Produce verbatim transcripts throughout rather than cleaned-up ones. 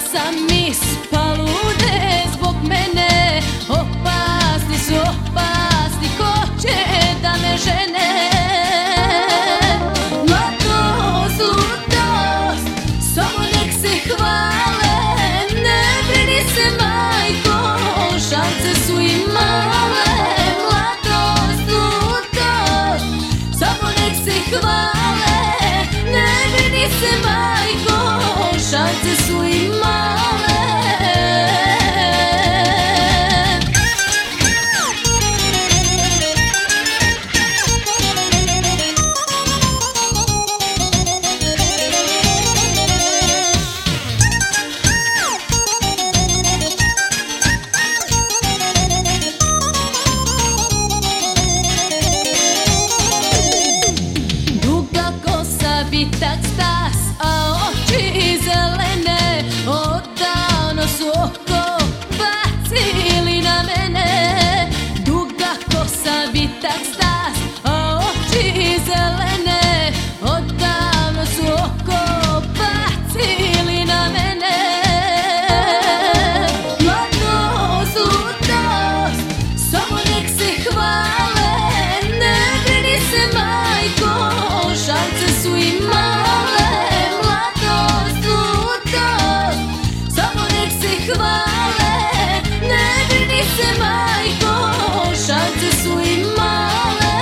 sam mis palude zbog mene. Opasni su, opasni, ko će da me žene? Mladost, ludost, samo nek se hvale. Ne brini se, majko, šanse su i male. Mladost, ludost, samo nek se hvale. Ne brini se, majko, šanse su i male. Duga kosa, vitak stas, a oči zelene odavno su oko bacili na mene. Duga kosa, vitak stas, a oči zelene odavno su oko bacili na mene. Mladost, ludost, samo nek se hvale. Ne brini se, majko, šanse su i male. Mladost, ludost, samo nek se hvale. Ne brini se, majko, šanse su i male.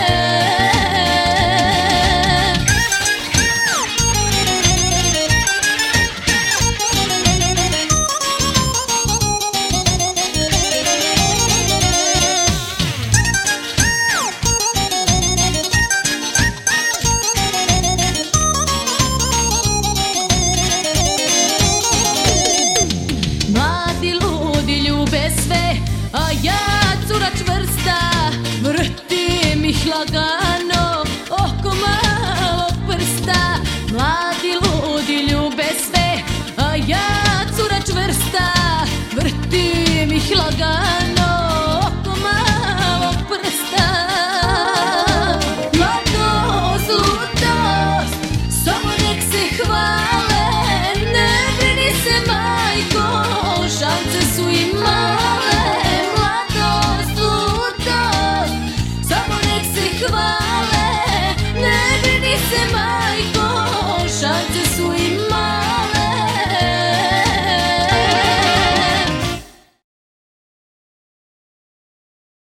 Mladi ludi ljube sve, a ja cura čvrsta, vrtim ih lagano oko malog prsta. Mladi ludi ljube sve, a ja cura čvrsta, vrtim ih lagano oko malog prsta. Mladost, ludost, samo nek se hvale. Ne brini se, majko, šanse su i male. Mladost, ludost, samo nek se hvale. Ne brini se, majko,